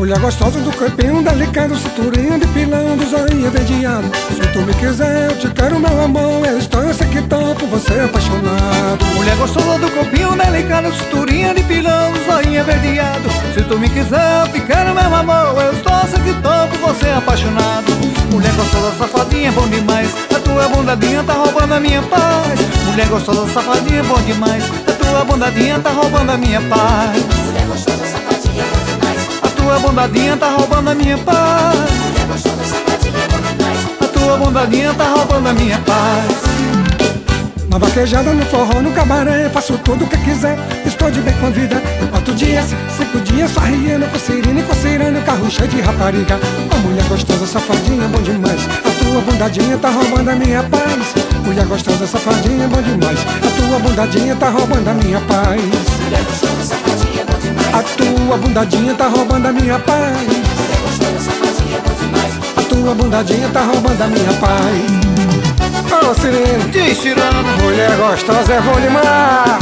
Mulher gostosa do corpinho delicado, cinturinha de pilão, do zoinho verdeado. Se tu me quiser, eu te quero, meu amor. Eu estou, eu sei que tô por você apaixonado. Mulher gostosa do corpinho delicado, cinturinha de pilão, do zoinho verdeado. Se tu me quiser, eu te quero, meu amor. Eu estou, eu sei que tô por você apaixonado. Mulher gostosa, safadinha, bom demais. A tua bondadinha tá roubando a minha paz. Mulher gostosa, safadinha, bom demais. A tua bondadinha tá roubando a minha paz. Mulher gostosa, safadinha, bom demais. A tua bondadinha tá roubando a minha paz. Mulher gostosa, safadinha, bom demais. A tua bondadinha tá roubando a minha paz. Na vaquejada, no forró, no cabaré, faço tudo o que quiser. Estou de bem com a vida. 4 dias, 5 dias, só riendo, coceirando e coceirando, carro cheio de rapariga. A mulher gostosa, safadinha, bom demais. A tua bondadinha tá roubando a minha paz. Mulher gostosa, safadinha, bom demais. A tua bondadinha tá roubando a minha paz. Mulher gostosa, safadinha, bom demais. A tua bondadinha tá roubando a minha paz. Mulher gostosa, safadinha, bom demais. A tua bondadinha tá roubando a minha paz. Ô Cirino, Diz, Cirano. mulher gostosa é bom demais.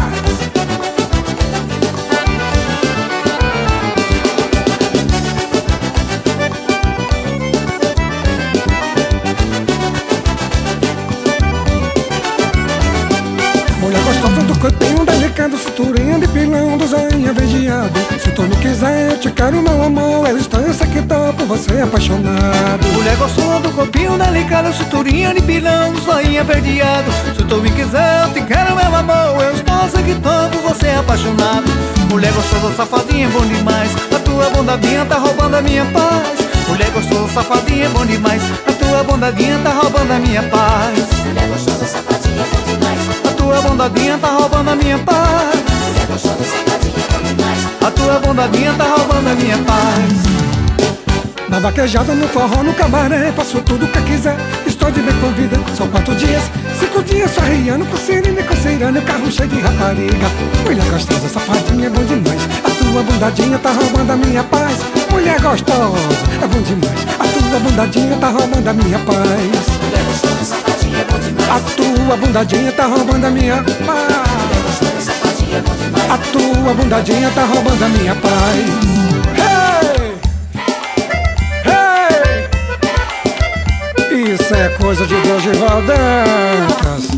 Mulher gostosa do corpinho delicado, cinturinha de pilão, do zoinho verdeado. Se tu me quiser, eu te quero, meu amor. Eu estou, eu sei que tô por você apaixonado. Mulher gostosa do corpinho delicado, cinturinha de pilão, zoinha verdeado. Se tu me quiser, eu te quero, meu amor. Eu estou, sei que tô por você apaixonado. Mulher gostosa, safadinha, bom demais. A tua bondadinha tá roubando a minha paz. Mulher gostosa, safadinha, bom demais. A tua bondadinha tá roubando a minha paz. Mulher gostosa, safadinha, bom demais. A tua bondadinha tá roubando a minha paz. Mulher gostosa, safadinha, bom demais. A tua bondadinha tá roubando a minha paz. Na vaquejada, no forró, no cabaré, faço tudo o que quiser. Estou de bem com a vida. São 4 dias, 5 dias, só riando, coceirando e coceirando, carro cheio de rapariga. Mulher gostosa, safadinha, é bom demais. A tua bondadinha tá roubando a minha paz. Mulher gostosa, é bom demais. A tua bondadinha tá roubando a minha paz. Mulher gostosa, safadinha, bom demais. A tua bondadinha tá roubando a minha paz. Mulher gostosa, safadinha, bom demais. A tua bondadinha tá roubando a minha paz. Hey! Hey! Isso é coisa de Deus de Valdantas.